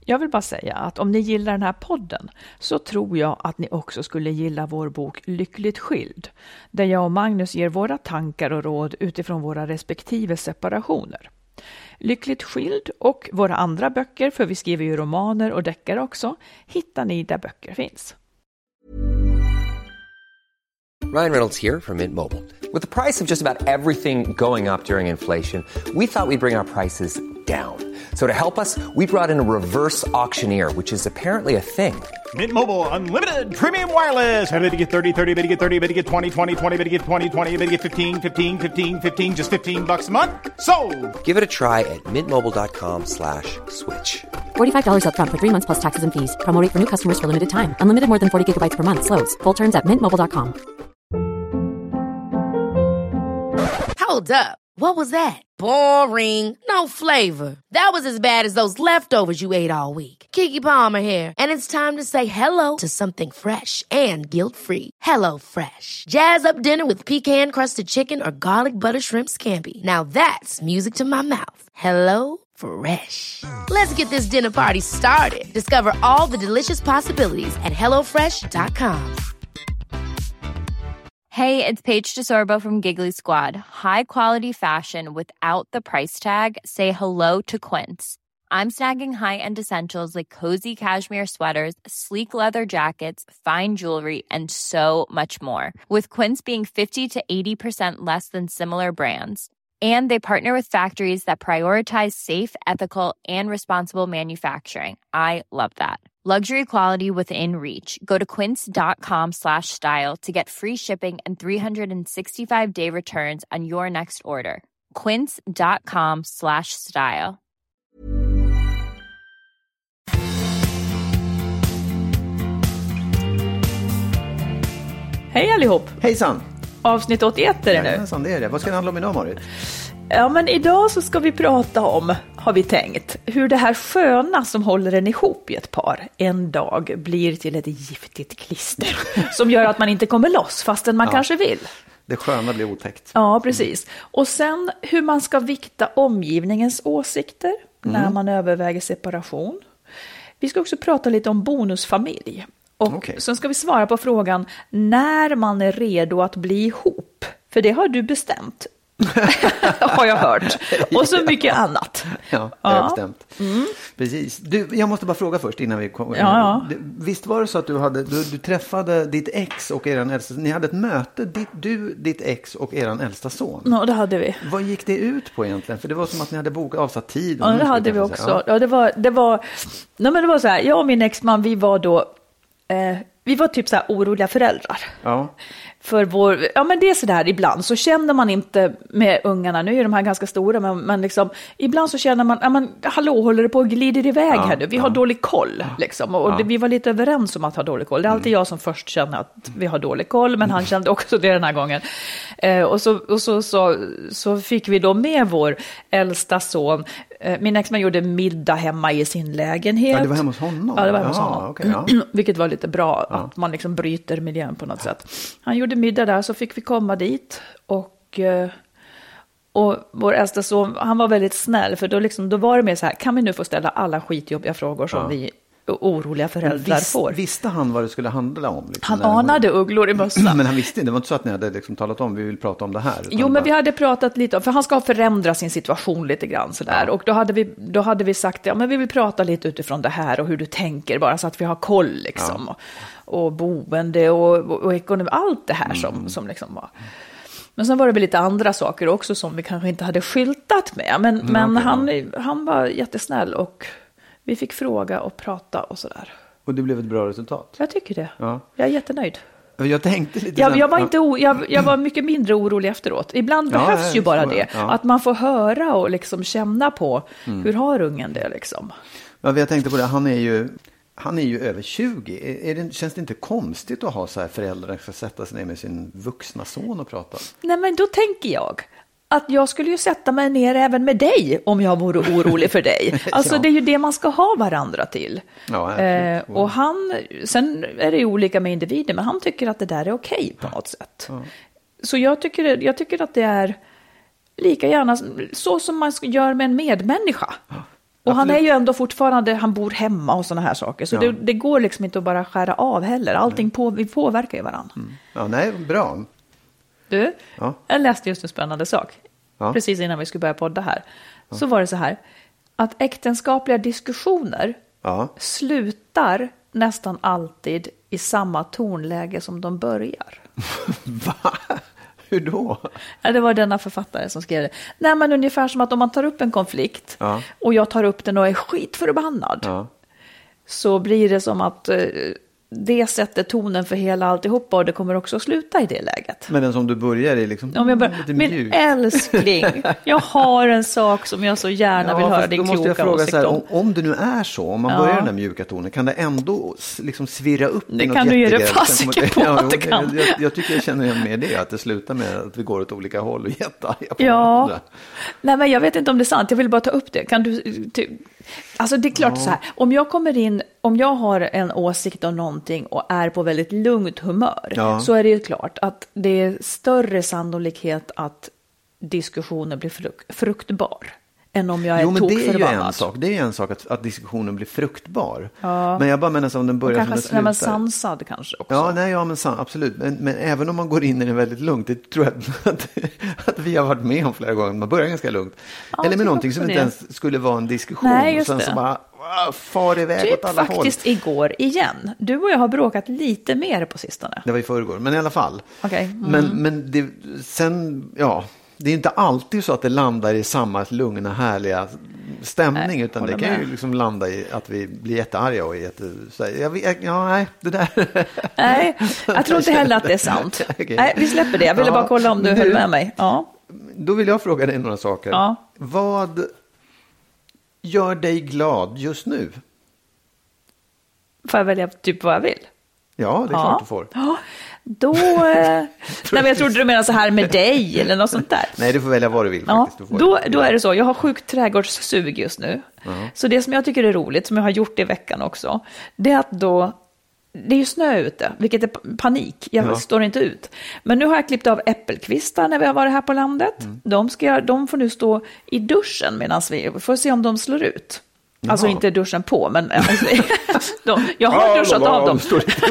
Jag vill bara säga att om ni gillar den här podden så tror jag att ni också skulle gilla vår bok Lyckligt skild, där jag och Magnus ger våra tankar och råd utifrån våra respektive separationer. Lyckligt skild och våra andra böcker, för vi skriver ju romaner och deckare också, hittar ni där böcker finns. Ryan Reynolds here from Mint Mobile. With the price of just about everything going up during inflation, we thought we'd bring our prices down. So to help us, we brought in a reverse auctioneer, which is apparently a thing. Mint Mobile Unlimited Premium Wireless. How to get 30, 30, bit to get 30, bit to get 20, 20, 20, bit to get 20, 20, bit to get 15, 15, 15, 15, just $15 a month? Sold! Give it a try at mintmobile.com/switch. $45 up front for 3 months plus taxes and fees. Promo rate for new customers for limited time. Unlimited more than 40 gigabytes per month. Slows full terms at mintmobile.com. Hold up. What was that? Boring. No flavor. That was as bad as those leftovers you ate all week. Keke Palmer here. And it's time to say hello to something fresh and guilt-free. Hello Fresh. Jazz up dinner with pecan-crusted chicken or garlic butter shrimp scampi. Now that's music to my mouth. Hello Fresh. Let's get this dinner party started. Discover all the delicious possibilities at hellofresh.com. Hey, it's Paige DeSorbo from Giggly Squad. High quality fashion without the price tag. Say hello to Quince. I'm snagging high-end essentials like cozy cashmere sweaters, sleek leather jackets, fine jewelry, and so much more. With Quince being 50 to 80% less than similar brands. And they partner with factories that prioritize safe, ethical, and responsible manufacturing. I love that. Luxury quality within reach. Go to quince.com/style to get free shipping and 365-day returns on your next order. Quince.com/style. Hej allihop! Hejsan! Avsnitt 81 är det nu. Jajamensan, det är det. Vad ska det handla om idag, Marit? Ja, men idag så ska vi prata om, har vi tänkt, hur det här sköna som håller en ihop i ett par en dag blir till ett giftigt klister som gör att man inte kommer loss fastän man kanske vill. Det sköna blir otäckt. Ja, precis. Och sen hur man ska vikta omgivningens åsikter när man överväger separation. Vi ska också prata lite om bonusfamilj. Och sen ska vi svara på frågan när man är redo att bli ihop. För det har du bestämt. Har jag hört. Och så mycket annat. Ja, det har jag bestämt. Precis. Du, jag måste bara fråga först innan vi kommer. Visst var det så att du träffade ditt ex och eran äldsta, ni hade ett möte, ditt ex och eran äldsta son. Ja, det hade vi. Vad gick det ut på egentligen? För det var som att ni hade avsatt tid. Ja, det hade vi också. Ja, det var så här, jag och min exman, vi var typ så här oroliga föräldrar. Ja. För men det är så där ibland så känner man inte med ungarna, nu är de här ganska stora, men liksom ibland så känner man, hallå, håller det på och glider iväg här nu, vi har dålig koll liksom, och vi var lite överens om att ha dålig koll. Det är alltid jag som först känner att vi har dålig koll, men han kände också det den här gången. Och så fick vi då med vår äldsta son. Min exman gjorde middag hemma i sin lägenhet. Ja, det var hemma hos honom? Ja, det var hemma hos honom. Okay, vilket var lite bra, att man liksom bryter miljön på något sätt. Han gjorde middag där, så fick vi komma dit. Och vår äldsta son, han var väldigt snäll. För då var det mer så här, kan vi nu få ställa alla skitjobbiga frågor som vi oroliga föräldrar får. Visste han vad det skulle handla om? Liksom, han anade ugglor i mössan. Men han visste inte, det var inte så att ni hade liksom talat om, vi vill prata om det här. Jo, men vi hade pratat lite om, för han ska förändra sin situation lite grann sådär. Ja. Och då hade vi sagt, men vi vill prata lite utifrån det här och hur du tänker, bara så att vi har koll liksom. Ja. Och boende och ekonomi, allt det här som liksom var. Men sen var det väl lite andra saker också som vi kanske inte hade skyltat med. Men han var jättesnäll och vi fick fråga och prata och sådär. Och det blev ett bra resultat? Jag tycker det. Ja. Jag är jättenöjd. Jag tänkte lite... Jag var mycket mindre orolig efteråt. Ibland behövs ju bara det. Ja. Att man får höra och liksom känna på hur har ungen det liksom. Ja, jag tänkte på det. Han är ju över 20. Känns det inte konstigt att ha så här föräldrar som ska sätta sig ner med sin vuxna son och prata? Nej, men då tänker jag att jag skulle ju sätta mig ner även med dig om jag vore orolig för dig. Alltså det är ju det man ska ha varandra till. Ja, och sen är det ju olika med individer, men han tycker att det där är okej på något sätt. Ja. Så jag tycker att det är lika gärna så som man gör med en medmänniska. Och han är ju ändå fortfarande, han bor hemma och såna här saker. Så det går liksom inte att bara skära av heller. Allting vi påverkar ju varandra. Ja, nej, bra. Du, jag läste just en spännande sak. Precis innan vi skulle börja podda här. Så var det så här. Att äktenskapliga diskussioner slutar nästan alltid i samma tonläge som de börjar. Va? Hur då? Ja, det var denna författare som skrev det. Nej, men ungefär som att om man tar upp en konflikt och jag tar upp den och är skitförbannad, så blir det som att det sätter tonen för hela alltihopa och det kommer också att sluta i det läget. Men den som du börjar i liksom lite mjuk. Min älskling, jag har en sak som jag så gärna vill höra din kloka åsikt om. Om det nu är så, om man börjar den här mjuka tonen, kan det ändå liksom svirra upp det kan du göra fasiken på att det kan. Jag tycker jag känner igen med det, att det slutar med att vi går åt olika håll och jättearga på varandra. Nej, men jag vet inte om det är sant, jag vill bara ta upp det. Kan du alltså det är klart så här, om jag kommer in, om jag har en åsikt om någonting och är på väldigt lugnt humör, så är det ju klart att det är större sannolikhet att diskussionen blir fruktbar än om jag är tokförbannad. Det är ju en sak att diskussionen blir fruktbar. Men jag bara menar så om den börjar som den slutar. Kanske sansad kanske också. Absolut. Men även om man går in i den väldigt lugnt, det tror jag att vi har varit med om flera gånger. Man börjar ganska lugnt. Eller med någonting som inte ens skulle vara en diskussion. Nej, just och sen så bara far iväg åt alla håll. Faktiskt igår igen. Du och jag har bråkat lite mer på sistone. Det var i förrgår, men i alla fall. Okay. Men det, sen, det är inte alltid så att det landar i samma lugna, härliga stämning, utan det kan ju liksom landa i att vi blir jättearga och nej, det där. Nej, jag tror inte heller att det är sant. Okay. Nej, vi släpper det. Jag ville bara kolla om du höll med mig. Då vill jag fråga dig några saker. Vad gör dig glad just nu? Får jag välja typ vad jag vill? Ja, det är klart du får. Då, nej, men jag trodde du menar så här med dig eller något sånt där. Nej, du får välja vad du vill faktiskt. Då är det så, jag har sjukt trädgårdssug just nu. Så det som jag tycker är roligt, som jag har gjort i veckan också, det är att det är ju snö ute, vilket är panik. Jag står inte ut. Men nu har jag klippt av äppelkvistar när vi har varit här på landet. De får nu stå i duschen medan vi får se om de slår ut. Alltså inte duschen på, men jag har duschat av dem.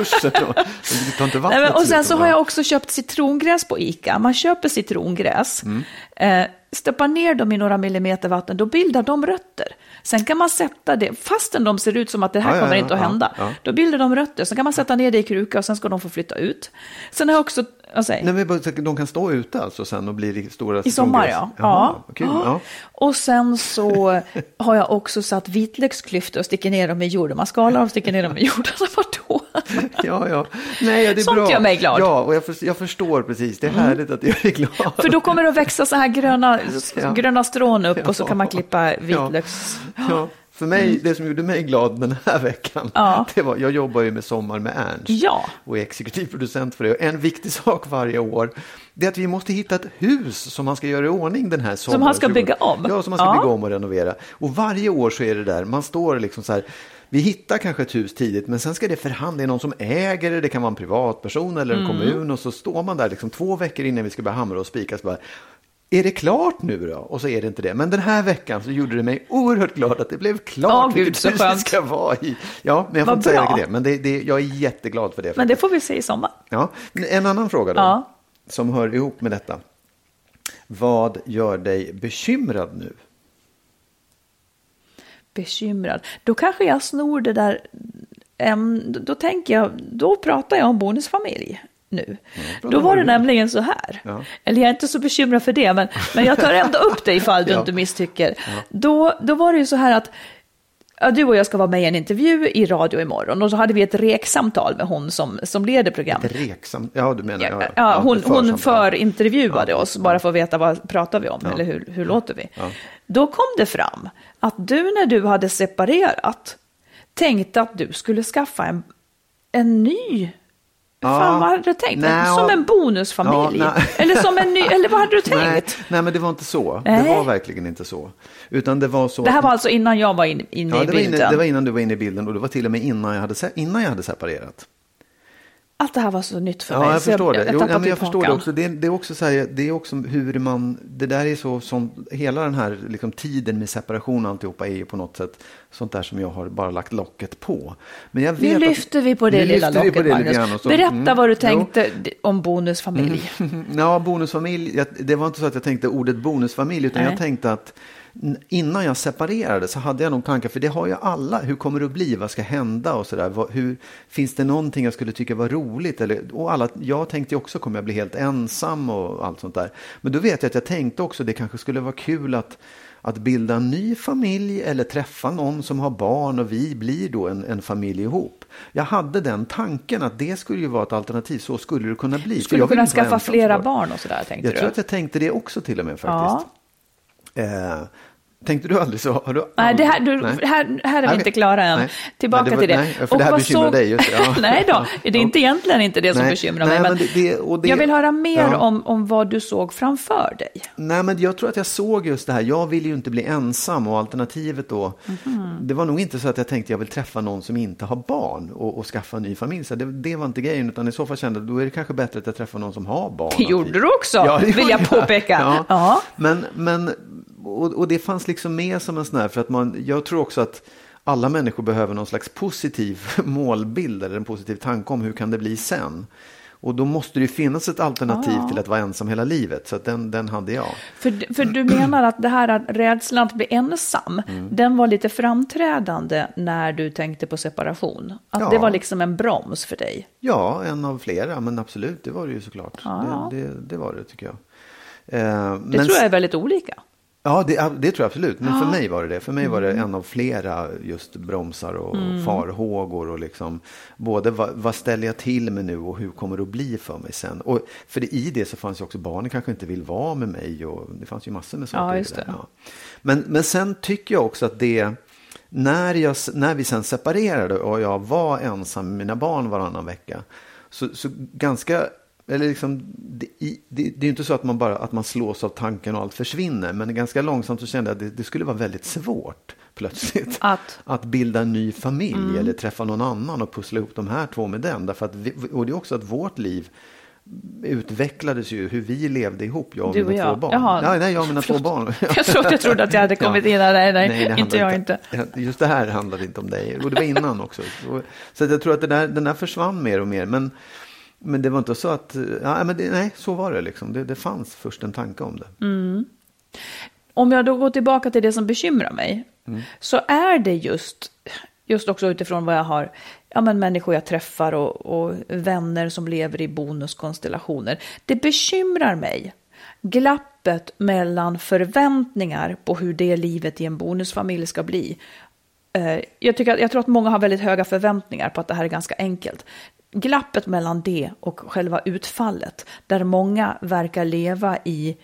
Och sen så har jag också köpt citrongräs på ICA. Man köper citrongräs, stoppar ner dem i några millimeter vatten, då bildar de rötter. Sen kan man sätta det, fastän de ser ut som att det här kommer inte att hända. Då bildar de rötter, så kan man sätta ner det i kruka och sen ska de få flytta ut. Sen har jag också... de kan stå ute alltså sen och bli stora i sommar, kul. Och sen så har jag också satt vitlöksklyftor och sticker ner dem i jorden. Man skalar och sticker ner dem i jorden. Vadå? Nej, det är sånt bra. Gör mig glad. Ja, och jag förstår precis. Det är härligt att jag är glad. För då kommer det att växa så här gröna strån upp och så kan man klippa vitlöks... För mig, det som gjorde mig glad den här veckan, det var, jag jobbar ju med Sommar med Ernst och är exekutiv producent för det. Och en viktig sak varje år, det är att vi måste hitta ett hus som man ska göra i ordning den här sommaren. Som man ska bygga om? Ja, som man ska bygga om och renovera. Och varje år så är det där, man står liksom så här, vi hittar kanske ett hus tidigt, men sen ska det förhandla, det är någon som äger det, det kan vara en privatperson eller en kommun, och så står man där liksom 2 veckor innan vi ska börja hamra och spika, så bara, är det klart nu då? Och så är det inte det. Men den här veckan så gjorde det mig oerhört glad att det blev klart vilket hus det ska vara i. Ja, men jag får inte säga det. Men jag är jätteglad för det. Men det får vi se i sommar. Ja, en annan fråga då, som hör ihop med detta. Vad gör dig bekymrad nu? Bekymrad? Då kanske jag snor det där. Då pratar jag om bonusfamilj. Nu. Då var det nämligen så här. Eller jag är inte så bekymrad för det, men jag tar ändå upp det ifall du inte misstycker. Då var det ju så här att du och jag ska vara med i en intervju i radio imorgon, och så hade vi ett reksamtal med hon som leder programmet. Ett reksamtal? Ja, du menar. Hon förintervjuade oss bara för att veta vad pratar vi om eller hur låter vi. Då kom det fram att du, när du hade separerat, tänkte att du skulle skaffa en ny. Fan, vad hade du tänkt? Som en bonusfamilj? Eller som en ny, eller vad hade du tänkt? Nej, men det var inte så. Det var verkligen inte så. Utan det var så. Det här var alltså innan jag var inne i bilden? Det var innan du var inne i bilden, och det var till och med innan jag hade separerat. allt det här var så nytt för mig. Ja, jag förstår det. Jag förstår det också. Det är också så här, det är också hur man, det där är så som hela den här liksom tiden med separation och alltihopa är ju på något sätt sånt där som jag har bara lagt locket på. Men jag vet nu lyfter vi på det lilla locket, Magnus. Berätta vad du tänkte om bonusfamilj. Ja, bonusfamilj. Det var inte så att jag tänkte ordet bonusfamilj, utan jag tänkte att innan jag separerade så hade jag nog tankar, för det har ju alla. Hur kommer det att bli? Vad ska hända? Och sådär. Finns det någonting jag skulle tycka var roligt? Jag tänkte också, kommer jag bli helt ensam och allt sånt där. Men då vet jag att jag tänkte också, det kanske skulle vara kul att bilda en ny familj eller träffa någon som har barn och vi blir då en familj ihop. Jag hade den tanken att det skulle ju vara ett alternativ, så skulle det kunna bli. Skulle du kunna skaffa flera barn och sådär, tänkte du? Jag tror att jag tänkte det också till och med faktiskt. Ja. Tänkte du aldrig så? Nej, här är vi inte klara än. Nej. Tillbaka till det. Nej, för det här bekymrar dig just det. Ja. Nej då, det är egentligen inte det som bekymrar mig. Men jag vill höra mer om vad du såg framför dig. Nej, men jag tror att jag såg just det här. Jag vill ju inte bli ensam, och alternativet då, det var nog inte så att jag tänkte jag vill träffa någon som inte har barn och skaffa en ny familj. Så det var inte grejen, utan i så fall kände jag, då är det kanske bättre att jag träffar någon som har barn. Det gjorde du också, vill jag påpeka. Ja. Men och det fanns liksom med som en sån här, för att jag tror också att alla människor behöver någon slags positiv målbild eller en positiv tanke om hur kan det bli sen. Och då måste det ju finnas ett alternativ till att vara ensam hela livet. Så att den hade jag. För du menar att det här att rädslan att bli ensam, den var lite framträdande när du tänkte på separation? Att det var liksom en broms för dig? Ja, en av flera, men absolut, det var det ju såklart. Det var det, tycker jag. Det tror jag är väldigt olika. Ja, det tror jag absolut. Men för mig var det det. För mig var det en av flera just bromsar och farhågor. Och liksom, både vad ställer jag till med nu och hur kommer det att bli för mig sen. Och för i det så fanns ju också barnen kanske inte vill vara med mig. Och det fanns ju massor med saker. Ja, just det. Ja. Men sen tycker jag också att när vi sen separerade och jag var ensam med mina barn varannan vecka. Så ganska... Eller liksom, det är ju inte så att man slås av tanken och allt försvinner. Men ganska långsamt så kände jag att det skulle vara väldigt svårt plötsligt. Att bilda en ny familj eller träffa någon annan och pussla ihop de här två med den. Därför att och det är också att vårt liv utvecklades ju hur vi levde ihop, jag och mina två barn. Jaha. Nej, jag och mina två barn. Jag trodde att jag hade kommit in där. Nej, inte jag inte. Just det här handlade inte om dig. Och det var innan också. Så jag tror att den där försvann mer och mer. Men det var inte så att... nej, så var det liksom. Det fanns först en tanke om det. Om jag då går tillbaka till det som bekymrar mig. Så är det just också utifrån vad jag har... Ja, men människor jag träffar och vänner som lever i bonuskonstellationer. Det bekymrar mig. Glappet mellan förväntningar på hur det livet i en bonusfamilj ska bli. Jag tror att många har väldigt höga förväntningar på att det här är ganska enkelt. Glappet mellan det och själva utfallet, där många verkar leva i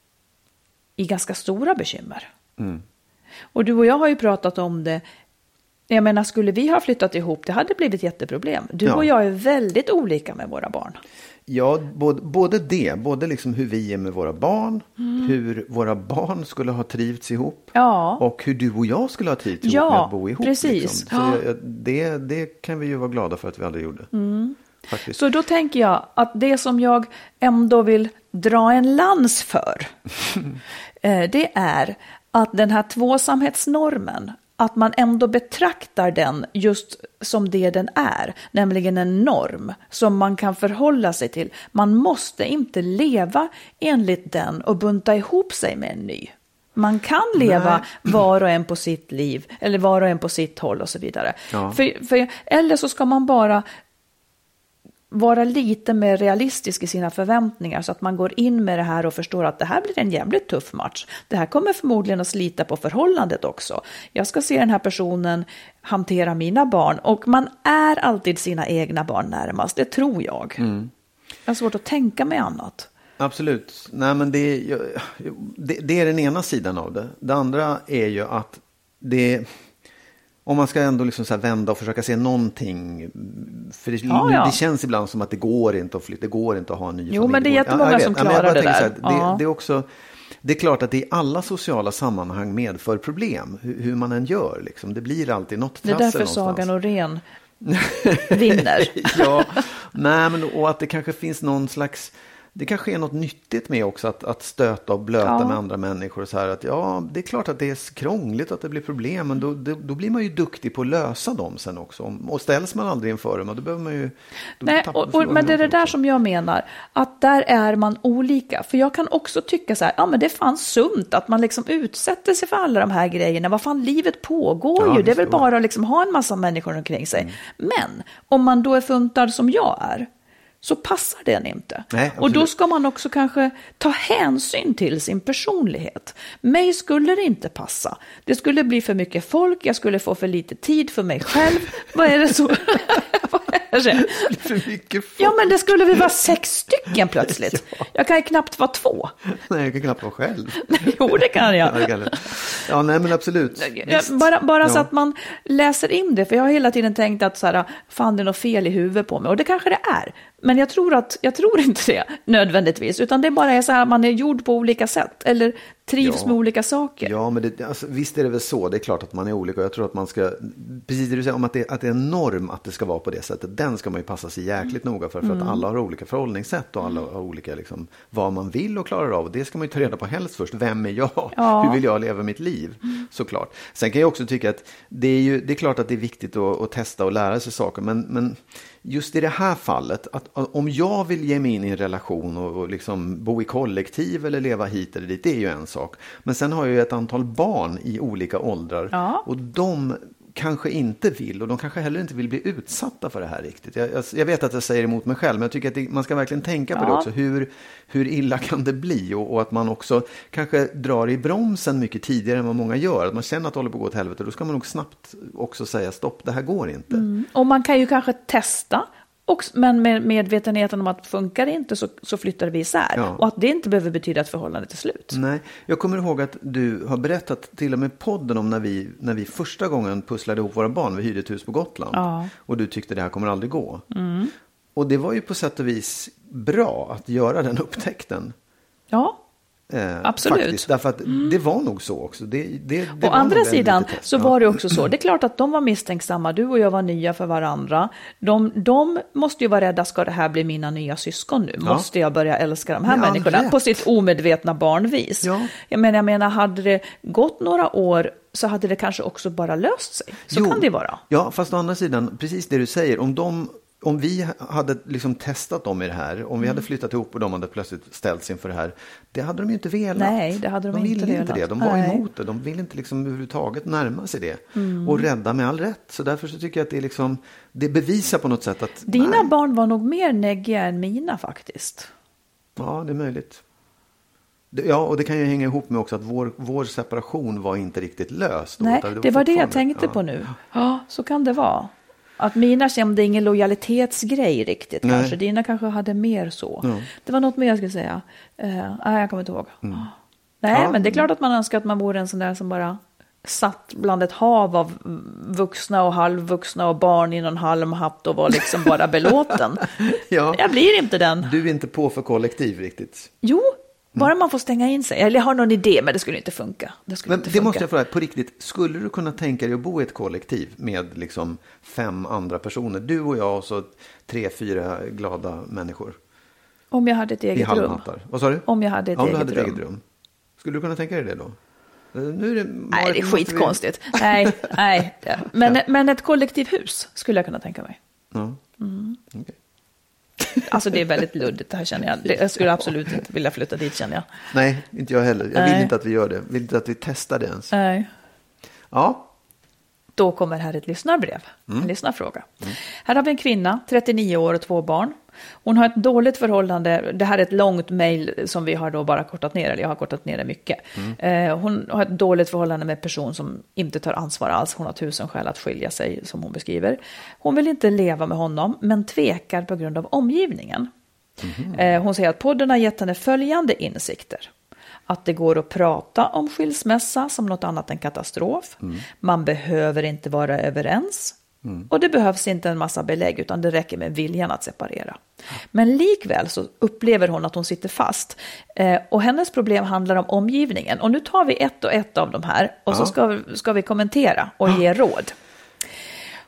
ganska stora bekymmer. Och du och jag har ju pratat om det. Jag menar, skulle vi ha flyttat ihop, det hade blivit jätteproblem. Du och jag är väldigt olika med våra barn. Ja, både liksom hur vi är med våra barn, hur våra barn skulle ha trivts ihop och hur du och jag skulle ha trivts ihop med att bo ihop. Precis. Liksom. Så det kan vi ju vara glada för att vi aldrig gjorde. Faktiskt. Så då tänker jag att det som jag ändå vill dra en lans för, det är att den här tvåsamhetsnormen, att man ändå betraktar den just som det den är, nämligen en norm som man kan förhålla sig till. Man måste inte leva enligt den och bunta ihop sig med en ny. Man kan leva var och en på sitt liv, eller var och en på sitt håll och så vidare. Ja. Eller så ska man bara vara lite mer realistisk i sina förväntningar, så att man går in med det här och förstår att det här blir en jävligt tuff match. Det här kommer förmodligen att slita på förhållandet också. Jag ska se den här personen hantera mina barn, och man är alltid sina egna barn närmast, det tror jag. Jag har svårt att tänka mig annat. Absolut. Nej, men det är den ena sidan av det. Det andra är ju att om man ska ändå liksom så här vända och försöka se någonting. För det känns ibland som att det går inte att flytta, det går inte att ha en ny familj. Jo, men det är jättemånga som klarar det där. Det är klart att det i alla sociala sammanhang medför problem. Hur man än gör. Liksom. Det blir alltid något trassel någonstans. Det är därför någonstans. Saga Norén vinner. Ja, nej, men och att det kanske finns någon slags, det kanske är något nyttigt med också att stöta och blöta med andra människor och så här, att det är klart att det är krångligt, att det blir problem, men då blir man ju duktig på att lösa dem sen också, och ställs man aldrig inför dem, då behöver man ju... Nej, men det är det där som jag menar, att där är man olika, för jag kan också tycka så här, men det är fan sunt att man liksom utsätter sig för alla de här grejerna, vad fan, livet pågår ju, det är väl bara att liksom ha en massa människor omkring sig, men om man då är funtad som jag är, så passar den inte. Nej, och då ska man också kanske ta hänsyn till sin personlighet. Mig skulle det inte passa. Det skulle bli för mycket folk, jag skulle få för lite tid för mig själv. Vad är det så? För mycket folk. Ja, men det skulle vi vara 6 stycken plötsligt. Ja. Jag kan ju knappt vara 2. Nej, jag kan knappt vara själv. Jo, det kan jag. Ja, nej, men absolut. Bara så att man läser in det. För jag har hela tiden tänkt att så här, fan, det är något fel i huvudet på mig. Och det kanske det är. Men jag tror inte det nödvändigtvis. Utan det bara är så här att man är gjord på olika sätt. Eller trivs med olika saker. Ja, men visst är det väl så. Det är klart att man är olika. Jag tror att man ska, precis det du säger om att det är en norm att det ska vara på det sättet. Den ska man ju passa sig jäkligt noga för att alla har olika förhållningssätt och alla har olika liksom, vad man vill och klarar av. Och det ska man ju ta reda på helst först. Vem är jag? Ja. Hur vill jag leva mitt liv? Såklart. Sen kan jag också tycka att det är klart att det är viktigt att testa och lära sig saker. Men just i det här fallet, att om jag vill ge mig in i en relation och liksom bo i kollektiv eller leva hit eller dit, det är ju en sak. Men sen har jag ju ett antal barn i olika åldrar och de kanske inte vill, och de kanske heller inte vill bli utsatta för det här riktigt. Jag vet att jag säger emot mig själv, men jag tycker att man ska verkligen tänka på det också. Hur illa kan det bli? Och att man också kanske drar i bromsen mycket tidigare än vad många gör. Att man känner att det håller på att gå åt helvete, då ska man nog snabbt också säga stopp, det här går inte. Och man kan ju kanske testa, men med medvetenheten om att funkar det inte så flyttar vi isär. Ja. Och att det inte behöver betyda att förhållandet är slut. Nej, jag kommer ihåg att du har berättat till och med podden om när vi första gången pusslade ihop våra barn. Vi hyrde ett hus på Gotland. Ja. Och du tyckte det här kommer aldrig gå. Och det var ju på sätt och vis bra att göra den upptäckten. Ja. Absolut. Faktiskt, därför att det var nog så också. Å andra sidan så var det också så. Det är klart att de var misstänksamma. Du och jag var nya för varandra. De måste ju vara rädda. Ska det här bli mina nya syskon nu? Måste jag börja älska de här människorna på sitt omedvetna barnvis? Ja. Jag menar, hade det gått några år så hade det kanske också bara löst sig. Så kan det vara. Ja, fast å andra sidan, precis det du säger. Om vi hade liksom testat dem i det här, om vi hade flyttat ihop och de hade plötsligt ställts inför det här, det hade de ju inte velat. Nej, det hade de inte velat. Inte det. De var emot det. De ville inte liksom överhuvudtaget närma sig det. Och rädda med all rätt. Så därför så tycker jag att det är liksom, det bevisar på något sätt att... Dina barn var nog mer neggiga än mina faktiskt. Ja, det är möjligt. Ja, och det kan ju hänga ihop med också att vår separation var inte riktigt löst. Nej, det var det jag tänkte på nu. Ja, så kan det vara. Att mina kände ingen lojalitetsgrej riktigt. Kanske. Dina kanske hade mer så. Ja. Det var något mer jag skulle säga. Jag kommer inte ihåg. Nej, men det är klart att man önskar att man vore en sån där som bara satt bland ett hav av vuxna och halvvuxna och barn i någon halmhatt och var liksom bara belåten. Jag blir inte den. Du är inte på för kollektiv riktigt. Jo. Bara man får stänga in sig. Eller jag har någon idé, men det skulle inte funka. Det måste jag fråga, på riktigt. Skulle du kunna tänka dig att bo i ett kollektiv med liksom 5 andra personer? Du och jag och så 3-4 glada människor. Om jag hade ett eget rum. Vad sa du? Om jag hade ett eget rum. Skulle du kunna tänka dig det då? Nej, det är skitkonstigt. Nej. Men ett kollektivhus skulle jag kunna tänka mig. Ja. Okay. Alltså det är väldigt luddigt det här, känner jag. Jag skulle absolut inte vilja flytta dit, känner jag. Nej, inte jag heller. Jag vill inte att vi gör det. Jag vill inte att vi testar det ens. Nej. Ja. Då kommer här ett lyssnarbrev. En lyssnarfråga. Här har vi en kvinna, 39 år och 2 barn. Hon har ett dåligt förhållande. Det här är ett långt mejl som vi har då bara kortat ner. Eller jag har kortat ner det mycket. Hon har ett dåligt förhållande med en person som inte tar ansvar alls. Hon har 1000 skäl att skilja sig, som hon beskriver. Hon vill inte leva med honom, men tvekar på grund av omgivningen. Hon säger att podden har gett henne följande insikter. Att det går att prata om skilsmässa som något annat än katastrof. Man behöver inte vara överens. Och det behövs inte en massa belägg, utan det räcker med viljan att separera. Men likväl så upplever hon att hon sitter fast. Och hennes problem handlar om omgivningen. Och nu tar vi ett och ett av de här och så ska vi kommentera och ge råd.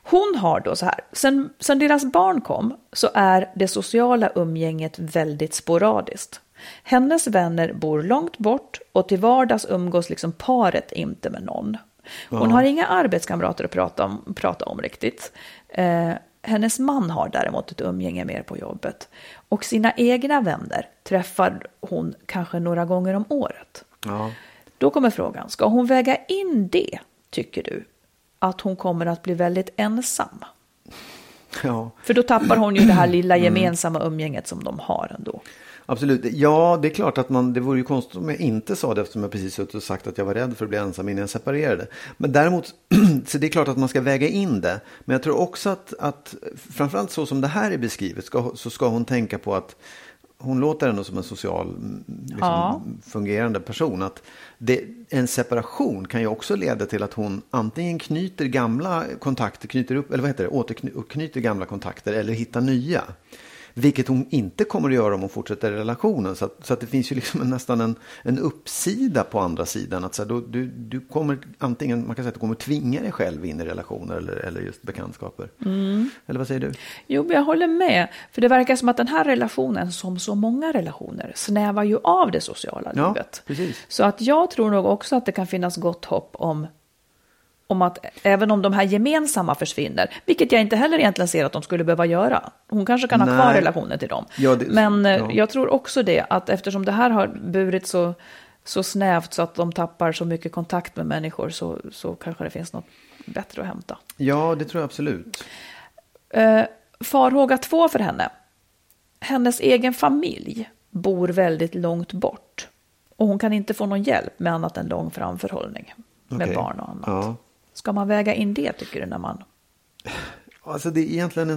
Hon har då så här, sen deras barn kom så är det sociala umgänget väldigt sporadiskt. Hennes vänner bor långt bort och till vardags umgås liksom paret inte med någon. Hon har inga arbetskamrater att prata om riktigt. Hennes man har däremot ett umgänge mer på jobbet. Och sina egna vänner träffar hon kanske några gånger om året. Ja. Då kommer frågan, ska hon väga in det, tycker du? Att hon kommer att bli väldigt ensam? Ja. För då tappar hon ju det här lilla gemensamma umgänget som de har ändå. Absolut. Ja, det är klart att det vore ju konstigt om jag inte sa det, eftersom jag precis suttit och sagt att jag var rädd för att bli ensam innan jag separerade. Men däremot, så det är klart att man ska väga in det. Men jag tror också att framförallt så som det här är beskrivet så ska hon tänka på att hon låter ändå som en social fungerande person. Att en separation kan ju också leda till att hon antingen knyter gamla kontakter, återknyter gamla kontakter eller hittar nya. Vilket hon inte kommer att göra om hon fortsätter relationen. Så att det finns ju liksom nästan en uppsida på andra sidan. Att så här, du kommer antingen, man kan säga att du kommer tvinga dig själv in i relationer eller just bekantskaper. Eller vad säger du? Jo, jag håller med. För det verkar som att den här relationen, som så många relationer, snävar ju av det sociala livet. Precis. Så att jag tror nog också att det kan finnas gott hopp om att även om de här gemensamma försvinner, vilket jag inte heller egentligen ser att de skulle behöva göra. Hon kanske kan ha kvar relationen till dem. Jag tror också det, att eftersom det här har burit så snävt så att de tappar så mycket kontakt med människor så kanske det finns något bättre att hämta. Ja, det tror jag absolut. Farhåga 2 för henne. Hennes egen familj bor väldigt långt bort. Och hon kan inte få någon hjälp med annat än lång framförhållning med barn och annat. Ja. Ska man väga in det, tycker du, när man... Alltså det är egentligen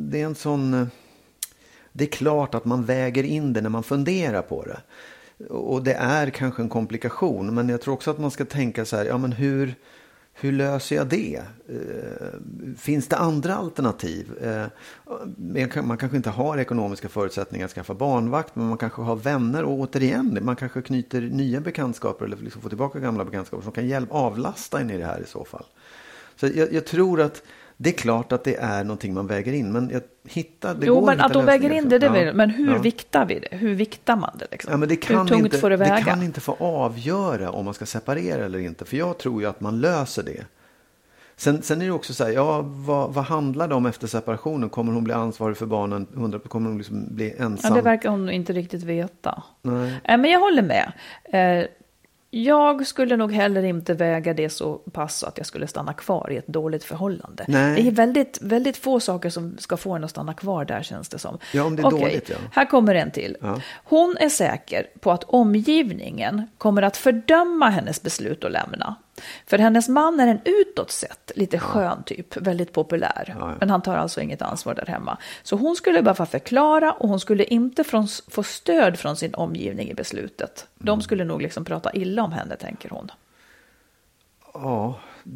det är klart att man väger in det när man funderar på det. Och det är kanske en komplikation, men jag tror också att man ska tänka så här, ja men hur löser jag det? Finns det andra alternativ? Man kanske inte har ekonomiska förutsättningar att skaffa barnvakt, men man kanske har vänner, och återigen, man kanske knyter nya bekantskaper eller liksom får tillbaka gamla bekantskaper som kan avlasta in i det här i så fall. Så jag tror att det är klart att det är någonting man väger in, men att de väger in det, men hur viktar vi det? Hur viktar man det liksom? Ja, men hur tungt får det väga? Det kan inte få avgöra om man ska separera eller inte, för jag tror ju att man löser det. Sen är det också så här, vad handlar det om efter separationen? Kommer hon bli ansvarig för barnen? Kommer hon liksom bli ensam? Ja, det verkar hon inte riktigt veta. Nej. Men jag håller med. Jag skulle nog heller inte väga det så pass att jag skulle stanna kvar i ett dåligt förhållande. Nej. Det är väldigt, väldigt få saker som ska få en att stanna kvar där, känns det som. Ja, om det är dåligt, ja. Här kommer en till. Ja. Hon är säker på att omgivningen kommer att fördöma hennes beslut att lämna. För hennes man är en utåt sett lite skön typ, väldigt populär. Ja. Men han tar alltså inget ansvar där hemma. Så hon skulle bara förklara, och hon skulle inte få stöd från sin omgivning i beslutet. De skulle nog liksom prata illa om henne, tänker hon. Ja,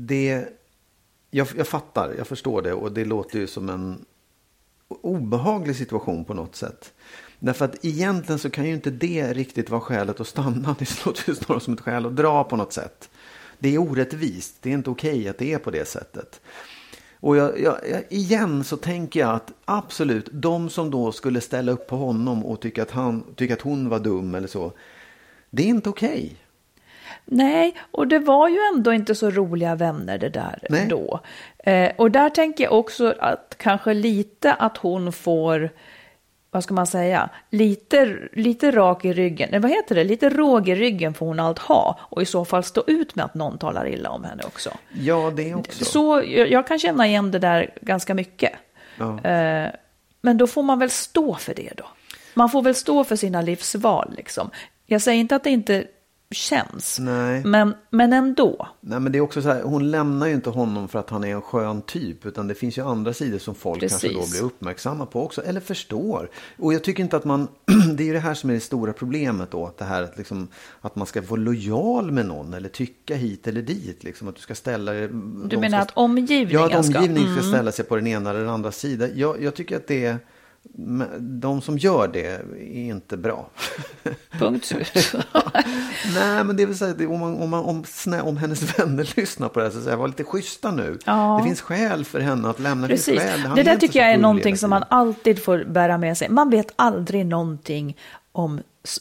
jag fattar, jag förstår det, och det låter ju som en obehaglig situation på något sätt. Därför att egentligen så kan ju inte det riktigt vara skälet att stanna. Det låter ju snarare som ett skäl att dra på något sätt. Det är orättvist, det är inte okej att det är på det sättet. Och igen så tänker jag att absolut, de som då skulle ställa upp på honom och tycka att hon var dum eller så, det är inte okej. Nej, och det var ju ändå inte så roliga vänner det där då. Och där tänker jag också att kanske lite att hon får, vad ska man säga, lite rak i ryggen. Vad heter det? Lite råg i ryggen får hon allt ha. Och i så fall stå ut med att någon talar illa om henne också. Ja, det också. Så jag kan känna igen det där ganska mycket. Ja. Men då får man väl stå för det då. Man får väl stå för sina livsval liksom. Jag säger inte att det inte känns. Nej. Men ändå. Nej, men det är också så här, hon lämnar ju inte honom för att han är en skön typ, utan det finns ju andra sidor som folk kanske då blir uppmärksamma på också, eller förstår. Och jag tycker inte att man, det är ju det här som är det stora problemet då, det här att, liksom, att man ska vara lojal med någon eller tycka hit eller dit, liksom, att du ska ställa dig. Du menar att omgivningen ska ställa sig på den ena eller den andra sidan. Jag tycker att de som gör det är inte bra. Punkt slut. Nej, men det vill säga om hennes vänner lyssnar på det här så säger var lite schyssta nu. Det finns skäl för henne att lämna. Precis. Det där tycker jag är någonting som man alltid får bära med sig. Man vet aldrig någonting om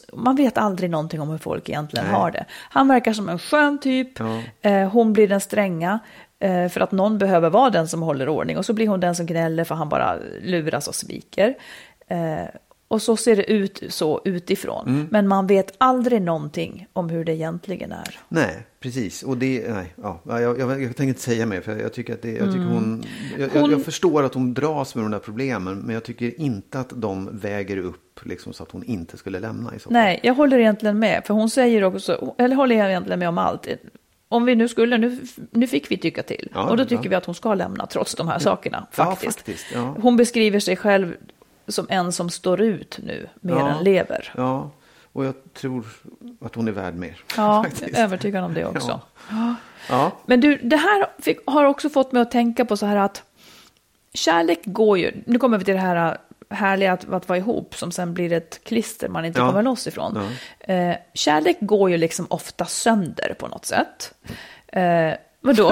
hur folk egentligen har det. Han verkar som en skön typ. Hon blir den stränga. För att någon behöver vara den som håller ordning. Och så blir hon den som gnäller för han bara luras och sviker. Och så ser det ut så utifrån. Men man vet aldrig någonting om hur det egentligen är. Nej, precis. Och jag tänker inte säga mer. För jag tycker att jag förstår att hon dras med de där problemen. Men jag tycker inte att de väger upp liksom, så att hon inte skulle lämna i så fall. Nej, jag håller egentligen med. För hon säger också, eller håller jag egentligen med om allt. Om vi nu fick vi tycka till. Och då tycker vi att hon ska lämna trots de här sakerna. Faktiskt. Hon beskriver sig själv som en som står ut nu mer än lever. Ja, och jag tror att hon är värd mer. Ja, jag är övertygad om det också. Ja. Men du, det här har också fått mig att tänka på så här att kärlek går ju, nu kommer vi till det här härliga att vara ihop som sen blir ett klister man inte kommer loss ifrån. Kärlek går ju liksom ofta sönder på något sätt. Vadå?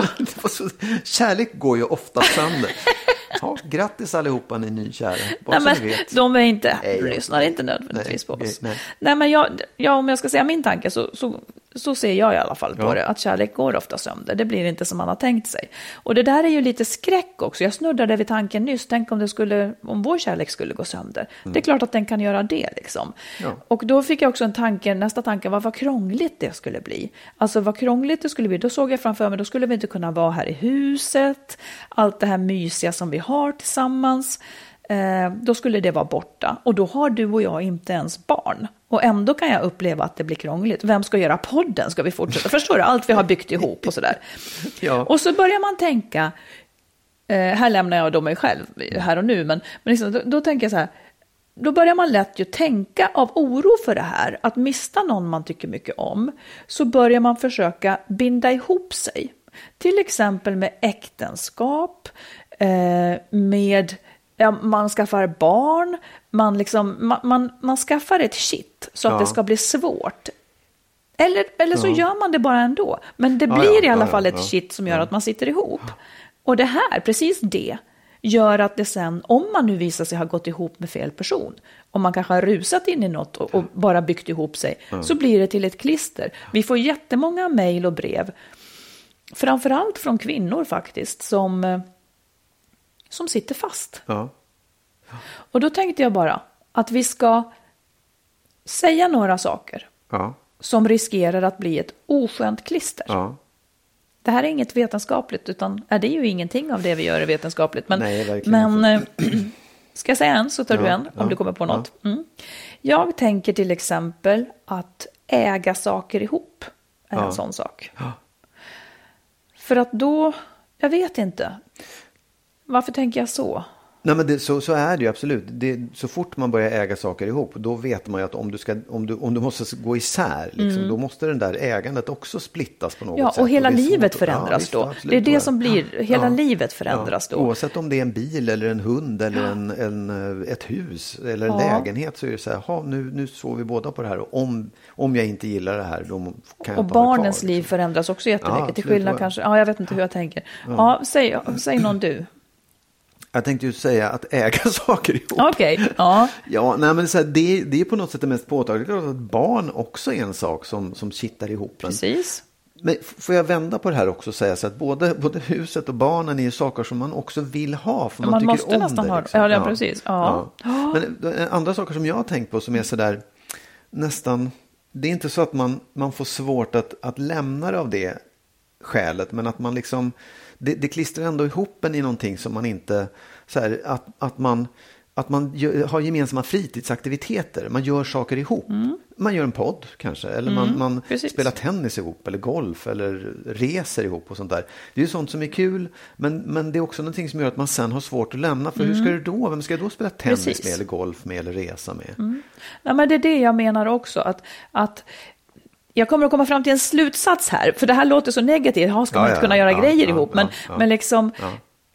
Kärlek går ju ofta sönder. Ja, grattis allihopa ni nykära. Nej, men de är inte, lyssnar inte nödvändigtvis på oss. Nej, men om jag ska säga min tanke så ser jag i alla fall på det. Att kärlek går ofta sönder. Det blir inte som man har tänkt sig. Och det där är ju lite skräck också. Jag snuddade vid tanken nyss. Tänk om vår kärlek skulle gå sönder. Det är klart att den kan göra det liksom. Och då fick jag också nästa tanke var vad krångligt det skulle bli. Alltså vad krångligt det skulle bli. Då såg jag framför mig, då skulle vi inte kunna vara här i huset. Allt det här mysiga som vi har tillsammans. Då skulle det vara borta. Och då har du och jag inte ens barn. Och ändå kan jag uppleva att det blir krångligt. Vem ska göra podden? Ska vi fortsätta? Förstår du? Allt vi har byggt ihop och sådär. Och så börjar man tänka, här lämnar jag då mig själv här och nu, men liksom, då tänker jag så här, då börjar man lätt ju tänka av oro för det här, att mista någon man tycker mycket om, så börjar man försöka binda ihop sig. Till exempel med äktenskap, med man skaffar barn, man skaffar ett shit så att det ska bli svårt. Eller så gör man det bara ändå. Men det blir i alla fall ett shit som gör att man sitter ihop. Och det här, precis det, gör att det sen, om man nu visar sig ha gått ihop med fel person, om man kanske har rusat in i något och bara byggt ihop sig, så blir det till ett klister. Vi får jättemånga mejl och brev, framförallt från kvinnor faktiskt, som sitter fast. Och då tänkte jag bara att vi ska säga några saker som riskerar att bli ett oskönt klister. Det här är inget vetenskapligt, utan det är ju ingenting av det vi gör är vetenskapligt. Men ska jag säga en så tar du en om du kommer på något. Jag tänker till exempel att äga saker ihop är en sån sak. För att då, jag vet inte. Varför tänker jag så? Nej, men så är det ju absolut. Så fort man börjar äga saker ihop, då vet man ju att om du måste gå isär, liksom, då måste den där ägandet också splittas på något sätt. Ja, och hela livet förändras då. Visst, det är det som blir, hela livet förändras då. Oavsett om det är en bil eller en hund eller ett hus eller en lägenhet, så är det så här, nu såg vi båda på det här, och om jag inte gillar det här, då kan jag inte. Och barnens liv förändras också jättemycket, till skillnad kanske. Ja, jag vet inte hur jag tänker. Säg någon du. Jag tänkte ju säga att äga saker ihop. Okej, nej, men det är på något sätt det mest påtagliga, att barn också är en sak som kittar ihop. Precis. Men får jag vända på det här också och säga så att både huset och barnen är ju saker som man också vill ha, för man tycker måste om nästan det. Liksom. Ja, precis. Ja. Men andra saker som jag har tänkt på som är så där nästan, det är inte så att man får svårt att lämna det av det skälet, men att man liksom det klistrar ändå ihop en i någonting som man inte så här, att man har gemensamma fritidsaktiviteter, man gör saker ihop. Man gör en podd kanske, eller man spelar tennis ihop, eller golf, eller reser ihop och sånt där. Det är ju sånt som är kul, men det är också någonting som gör att man sen har svårt att lämna, för hur ska du då, vem ska då spela tennis med, eller golf med, eller resa med? Nej, men det är det jag menar också, att jag kommer att komma fram till en slutsats här, för det här låter så negativt. Ska man inte kunna göra grejer ihop? Men liksom,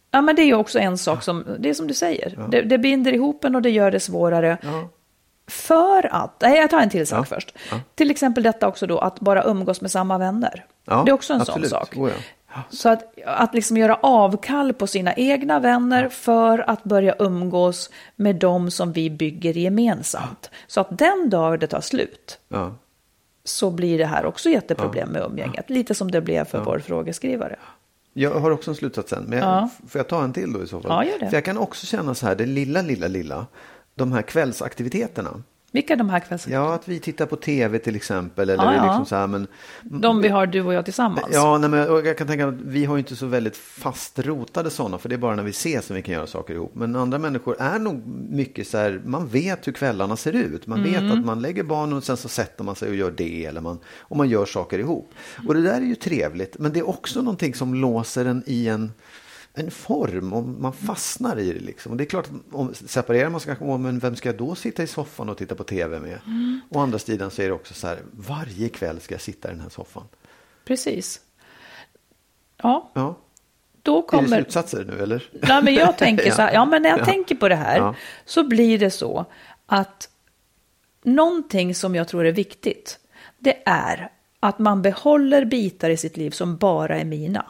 Ja, men det är ju också en sak som, det är som du säger, det binder ihop en och det gör det svårare. För att, jag tar en till sak först. Till exempel detta också då, att bara umgås med samma vänner. Det är också en sån sak. Så att liksom göra avkall på sina egna vänner för att börja umgås med dem som vi bygger gemensamt. Så att den dag det tar slut så blir det här också jätteproblem med umgänget. Lite som det blev för vår frågeskrivare. Jag har också en slutsats sen, men får jag ta en till då i så fall? Ja, gör det. För jag kan också känna så här, det lilla, de här kvällsaktiviteterna. Vilka är de här kvällsaktiviteterna? Ja, att vi tittar på tv till exempel. Eller liksom så här, men, de vi har, du och jag tillsammans. Ja, nej, men jag kan tänka att vi har ju inte så väldigt fastrotade sådana. För det är bara när vi ses som vi kan göra saker ihop. Men andra människor är nog mycket så här, man vet hur kvällarna ser ut. Man vet att man lägger barn och sen så sätter man sig och gör det. Eller och man gör saker ihop. Och det där är ju trevligt. Men det är också någonting som låser en i en form, om man fastnar i det liksom. Och det är klart att om separerar man så kanske, men vem ska jag då sitta i soffan och titta på tv med? Och andra sidan så är det också så här, varje kväll ska jag sitta i den här soffan. Precis. Ja. Då kommer... Är det slutsatser nu eller? Nej, men jag tänker så här, men när jag tänker på det här så blir det så att någonting som jag tror är viktigt, det är att man behåller bitar i sitt liv som bara är mina.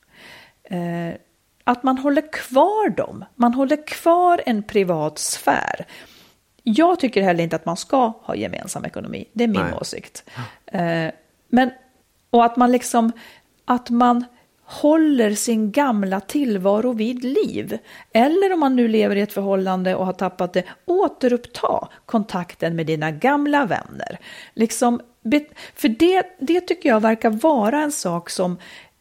Att man håller kvar dem. Man håller kvar en privat sfär. Jag tycker heller inte att man ska ha gemensam ekonomi. Det är min åsikt. Och att man liksom, att man håller sin gamla tillvaro vid liv. Eller om man nu lever i ett förhållande och har tappat det, återuppta kontakten med dina gamla vänner. Liksom, för det tycker jag verkar vara en sak som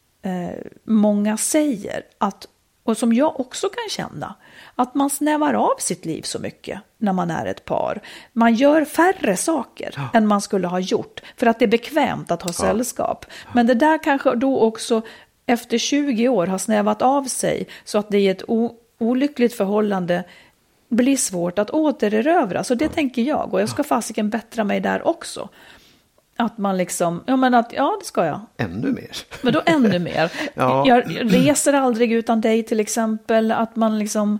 många säger, och som jag också kan känna, att man snävar av sitt liv så mycket när man är ett par. Man gör färre saker än man skulle ha gjort för att det är bekvämt att ha sällskap. Men det där kanske då också efter 20 år har snävat av sig så att det i ett olyckligt förhållande blir svårt att återerövra. Så det tänker jag, och jag ska fasiken bättra mig där också. Att man liksom, det ska jag. Ännu mer. Men då ännu mer. Jag reser aldrig utan dig till exempel. Att man liksom,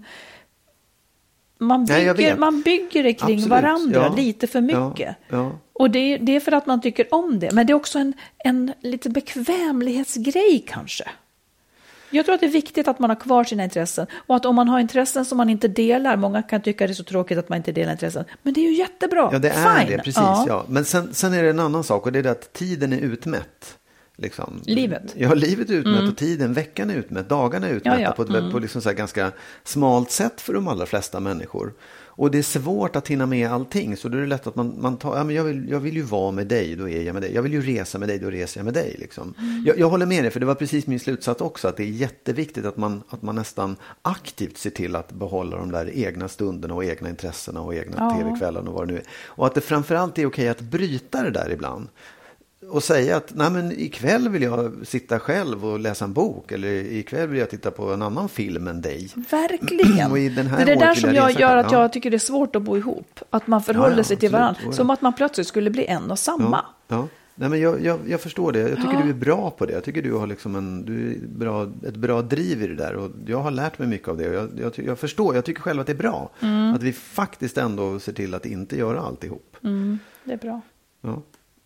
man bygger det kring varandra lite för mycket. Och det är för att man tycker om det. Men det är också en lite bekvämlighetsgrej kanske. Jag tror att det är viktigt att man har kvar sina intressen. Och att om man har intressen som man inte delar. Många kan tycka det är så tråkigt att man inte delar intressen. Men det är ju jättebra. Ja, det är det, precis. Ja. Men sen är det en annan sak. Och det är det att tiden är utmätt. Liksom. Livet. Ja, livet är utmätt och tiden, veckan är utmätt, dagarna är utmätta på liksom så här ganska smalt sätt för de allra flesta människor. Och det är svårt att hinna med allting, så då är det lätt att man tar, men jag vill ju vara med dig, då är jag med dig. Jag vill ju resa med dig, då reser jag med dig. Liksom. Jag håller med dig, för det var precis min slutsats också, att det är jätteviktigt att man nästan aktivt ser till att behålla de där egna stunderna och egna intressena och egna tv-kvällarna och vad det nu är. Och att det framförallt är okej att bryta det där ibland. Och säga att nej, men ikväll vill jag sitta själv och läsa en bok. Eller ikväll vill jag titta på en annan film än dig. Verkligen. Och i den här det är där som jag gör att jag tycker det är svårt att bo ihop. Att man förhåller sig till varandra. Som att man plötsligt skulle bli en och samma. Ja. Nej, men jag förstår det. Jag tycker du är bra på det. Jag tycker du har liksom ett bra driv i det där. Och jag har lärt mig mycket av det. Och jag förstår. Jag tycker själv att det är bra. Att vi faktiskt ändå ser till att inte göra alltihop. Det är bra. Ja.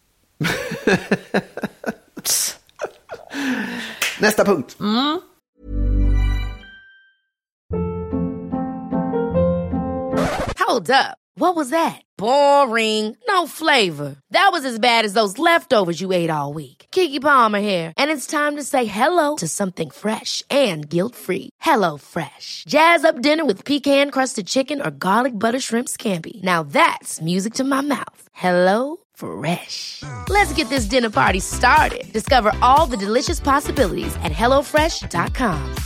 Nästa punkt. Hold up. What was that? Boring. No flavor. That was as bad as those leftovers you ate all week. Keke Palmer here, and it's time to say hello to something fresh and guilt-free. Hello Fresh. Jazz up dinner with pecan-crusted chicken or garlic butter shrimp scampi. Now that's music to my mouth. Hello Fresh. Let's get this dinner party started. Discover all the delicious possibilities at HelloFresh.com.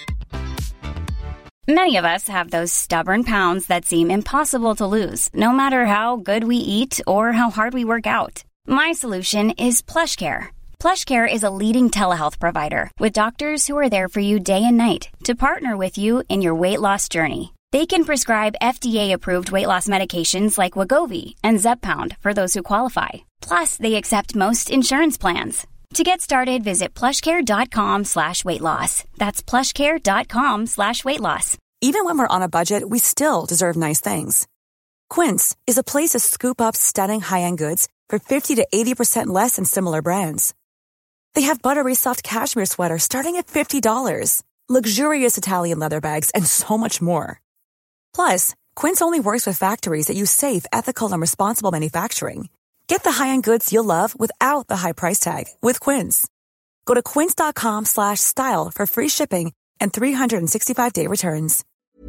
Many of us have those stubborn pounds that seem impossible to lose, no matter how good we eat or how hard we work out. My solution is PlushCare. PlushCare is a leading telehealth provider with doctors who are there for you day and night to partner with you in your weight loss journey. They can prescribe FDA-approved weight loss medications like Wegovy and Zepbound for those who qualify. Plus, they accept most insurance plans. To get started, visit plushcare.com/weightloss. That's plushcare.com/weightloss. Even when we're on a budget, we still deserve nice things. Quince is a place to scoop up stunning high-end goods for 50 to 80% less than similar brands. They have buttery soft cashmere sweaters starting at $50, luxurious Italian leather bags, and so much more. Plus, Quince only works with factories that use safe, ethical, and responsible manufacturing. Get the high-end goods you'll love without the high price tag with Quince. Go to quince.com/style for free shipping and 365-day returns.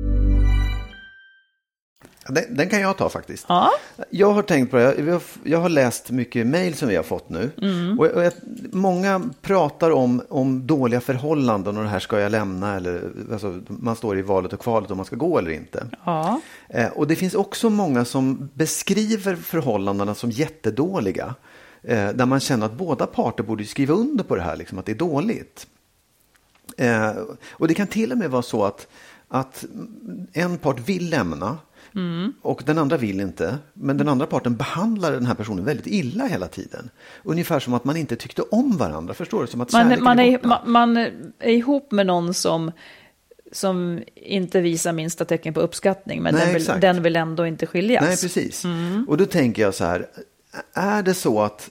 Den kan jag ta faktiskt. Ja. Jag har tänkt på det. Jag har läst mycket mejl som vi har fått nu. Och många pratar om dåliga förhållanden och det här ska jag lämna. Eller, alltså, man står i valet och kvalet om man ska gå eller inte. Ja. Och det finns också många som beskriver förhållandena som jättedåliga. Där man känner att båda parter borde skriva under på det här. Liksom, att det är dåligt. Och det kan till och med vara så att en part vill lämna. Och den andra vill inte. Men den andra parten behandlar den här personen väldigt illa hela tiden. Ungefär som att man inte tyckte om varandra. Förstår du? Som att man är ihop med någon som inte visar minsta tecken på uppskattning. Men den vill ändå inte skiljas. Nej, precis. Och då tänker jag så här. Är det så att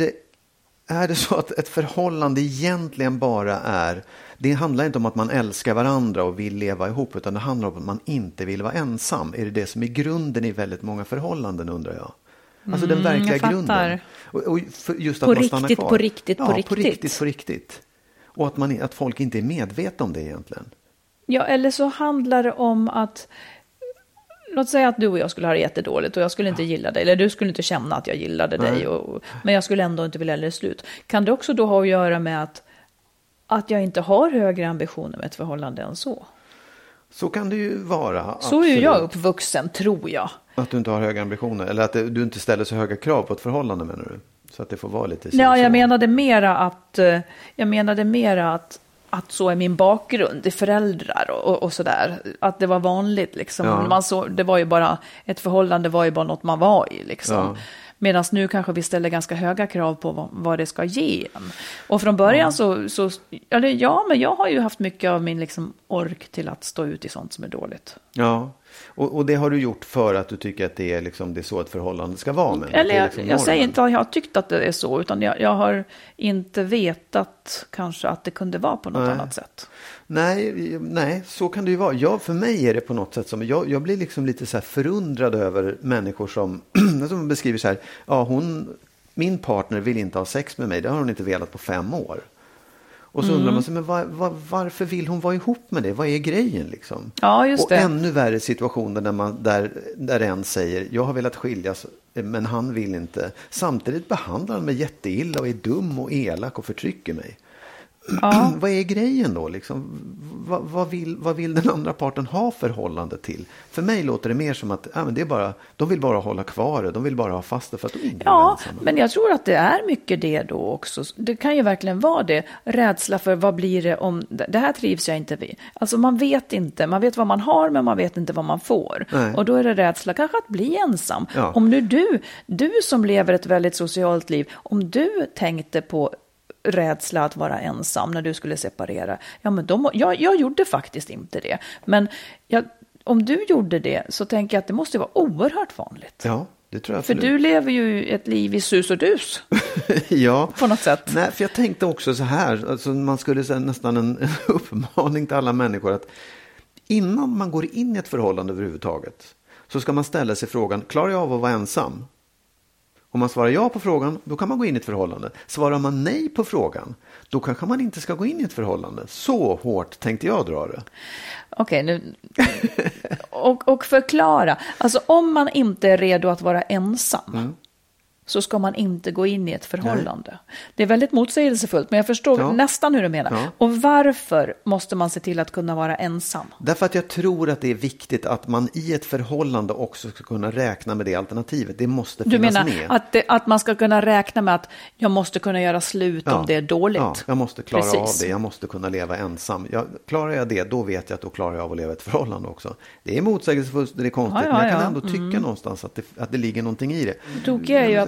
ett förhållande egentligen bara är... Det handlar inte om att man älskar varandra och vill leva ihop, utan det handlar om att man inte vill vara ensam. Är det som är grunden i väldigt många förhållanden, undrar jag? Alltså den verkliga grunden. Och just att man stannar kvar. På riktigt. Och att folk inte är medvetna om det egentligen. Ja, eller så handlar det om att... Låt säga att du och jag skulle ha det jättedåligt och jag skulle inte gilla dig. Eller du skulle inte känna att jag gillade dig. Men jag skulle ändå inte vilja det slut. Kan det också då ha att göra med att jag inte har högre ambitioner med ett förhållande än så? Så kan det ju vara. Så absolut. är jag uppvuxen, tror jag. Att du inte har höga ambitioner. Eller att du inte ställer så höga krav på ett förhållande, menar du? Så att det får vara lite... Ja, jag menade mera att så är min bakgrund i föräldrar och sådär. Att det var vanligt liksom. Ja. Det var ju bara, ett förhållande var ju bara något man var i liksom. Ja. Medan nu kanske vi ställer ganska höga krav på vad det ska ge en. Och från början men jag har ju haft mycket av min liksom ork till att stå ut i sånt som är dåligt. Ja, och det har du gjort för att du tycker att det är så ett förhållande ska vara. Men eller liksom jag säger inte att jag har tyckt att det är så, utan jag har inte vetat kanske att det kunde vara på något annat sätt. Nej, så kan det ju vara. För mig är det på något sätt som... Jag blir liksom lite så här förundrad över människor som beskriver så här... Ja, min partner vill inte ha sex med mig. Det har hon inte velat på 5 år. Och så undrar man sig, men varför vill hon vara ihop med det? Vad är grejen liksom? Ja, just det. Och ännu värre situationer där en säger, jag har velat skiljas men han vill inte. Samtidigt behandlar han mig jätteilla och är dum och elak och förtrycker mig. Ja. Vad är grejen då liksom? Vad vill den andra parten ha förhållande till? För mig låter det mer som att men det är bara, de vill bara hålla kvar det. De vill bara ha fast det för att men jag tror att det är mycket det då också. Det kan ju verkligen vara det. Rädsla för vad blir det om det här trivs jag inte vid. Alltså man vet inte. Man vet vad man har men man vet inte vad man får. Nej. Och då är det rädsla kanske att bli ensam. Ja. Om nu du som lever ett väldigt socialt liv, om du tänkte på rädsla att vara ensam när du skulle separera. Ja, men jag gjorde faktiskt inte det. Men om du gjorde det så tänker jag att det måste vara oerhört vanligt. Ja, det tror jag. För du lever ju ett liv i sus och dus. Ja. På något sätt. Nej, för jag tänkte också så här. Alltså man skulle säga nästan en uppmaning till alla människor att innan man går in i ett förhållande överhuvudtaget så ska man ställa sig frågan, klarar jag av att vara ensam? Om man svarar ja på frågan, då kan man gå in i ett förhållande. Svarar man nej på frågan, då kanske man inte ska gå in i ett förhållande. Så hårt tänkte jag dra det. Okej, nu... och förklara. Alltså om man inte är redo att vara ensam så ska man inte gå in i ett förhållande. Nej. Det är väldigt motsägelsefullt, men jag förstår nästan hur du menar. Ja. Och varför måste man se till att kunna vara ensam? Därför att jag tror att det är viktigt att man i ett förhållande också ska kunna räkna med det alternativet. Det måste finnas med. Du menar att man ska kunna räkna med att jag måste kunna göra slut om det är dåligt? Ja, jag måste klara av det. Jag måste kunna leva ensam. Klarar jag det, då vet jag att då klarar jag av att leva ett förhållande också. Det är motsägelsefullt, det är konstigt, men jag kan ändå tycka någonstans att det ligger någonting i det. Tokiga är ju att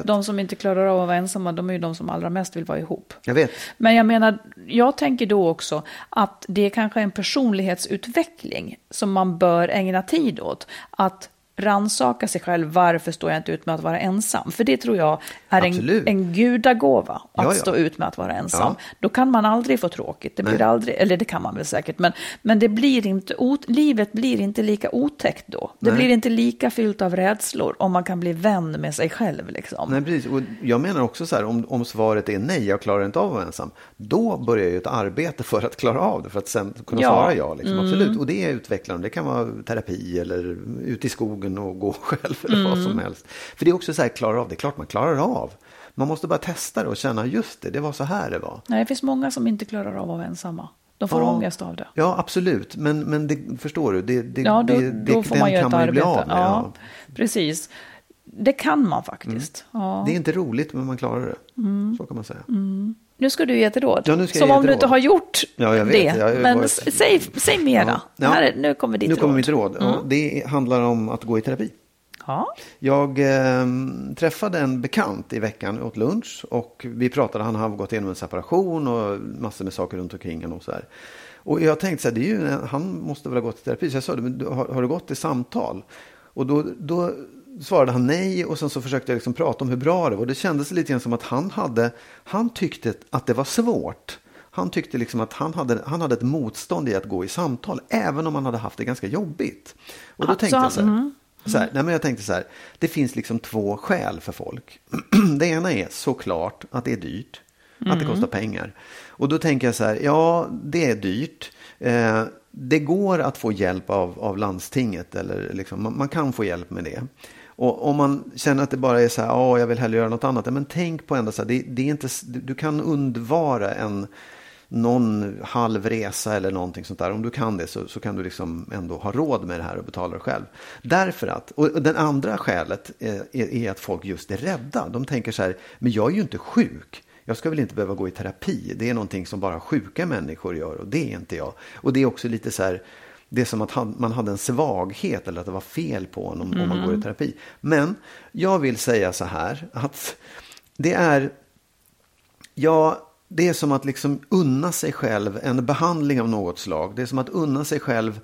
de som inte klarar av att vara ensamma, de är ju de som allra mest vill vara ihop. Jag vet. Men jag menar, jag tänker då också att det är kanske en personlighetsutveckling som man bör ägna tid åt. Att rannsaka sig själv, varför står jag inte ut med att vara ensam? För det tror jag är en gudagåva att stå ut med att vara ensam. Ja. Då kan man aldrig få tråkigt. Det blir aldrig, eller det kan man väl säkert, men det blir inte, livet blir inte lika otäckt då. Det blir inte lika fyllt av rädslor om man kan bli vän med sig själv. Liksom. Nej, precis. Och jag menar också så här, om svaret är nej, jag klarar inte av att vara ensam, då börjar ju ett arbete för att klara av det, för att sen kunna svara ja. Liksom. Absolut. Och det är utvecklande. Det kan vara terapi eller ut i skogen och gå själv eller vad som helst. För det är också så här, klarar av det. Klart man klarar av. Man måste bara testa det och känna, just det var så här det var. Nej, det finns många som inte klarar av att vara ensamma. De får ångest av det. Ja, absolut. Men det, förstår du, då får man göra ett arbete. Ja, precis. Det kan man faktiskt. Ja. Det är inte roligt, men man klarar det. Så kan man säga. Nu ska du ge ett råd. Ja, nu ska som jag om du inte har gjort jag vet. det. Men säg mera. Ja. Nu kommer ditt råd. Nu kommer mitt råd. Ja, det handlar om att gå i terapi. Ja. Jag träffade en bekant i veckan åt lunch. Och vi pratade, han har gått igenom en separation och massor med saker runt omkring och så här. Och jag tänkte så här, han måste väl ha gått i terapi. Så jag sa, har du gått i samtal? Och då svarade han nej, och sen så försökte jag liksom prata om hur bra det var. Det kändes lite grann som att han tyckte att det var svårt. Han tyckte liksom att han hade ett motstånd i att gå i samtal, även om han hade haft det ganska jobbigt. Och då tänkte jag jag tänkte så här, det finns liksom 2 skäl för folk. Det ena är såklart att det är dyrt, att det kostar pengar. Och då tänker jag så här, ja, det är dyrt. Det går att få hjälp av landstinget, eller liksom, man kan få hjälp med det. Och om man känner att det bara är så här, jag vill hellre göra något annat, men tänk på ändå så här, det är inte, du kan undvara någon halv resa eller någonting sånt där. Om du kan det så kan du liksom ändå ha råd med det här och betala det själv. Därför att, och den andra skälet är att folk just är rädda. De tänker så här, men jag är ju inte sjuk. Jag ska väl inte behöva gå i terapi. Det är någonting som bara sjuka människor gör, och det är inte jag. Och det är också lite så här, det är som att man hade en svaghet, eller att det var fel på honom om man går i terapi. Men jag vill säga så här, att det är som att liksom unna sig själv en behandling av något slag. Det är som att unna sig själv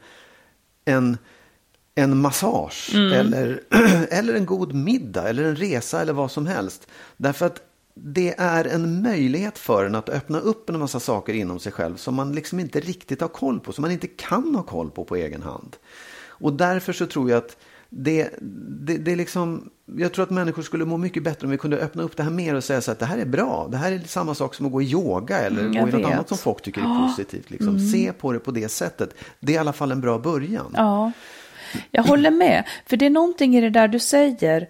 en massage eller en god middag eller en resa eller vad som helst. Därför att det är en möjlighet för en att öppna upp en massa saker inom sig själv som man liksom inte riktigt har koll på, som man inte kan ha koll på egen hand. Och därför så tror jag att det liksom, jag tror att människor skulle må mycket bättre om vi kunde öppna upp det här mer och säga så att det här är bra. Det här är samma sak som att gå i yoga eller gå i något annat som folk tycker är positivt. Liksom. Se på det på det sättet. Det är i alla fall en bra början. Ja, jag håller med. För det är någonting i det där du säger,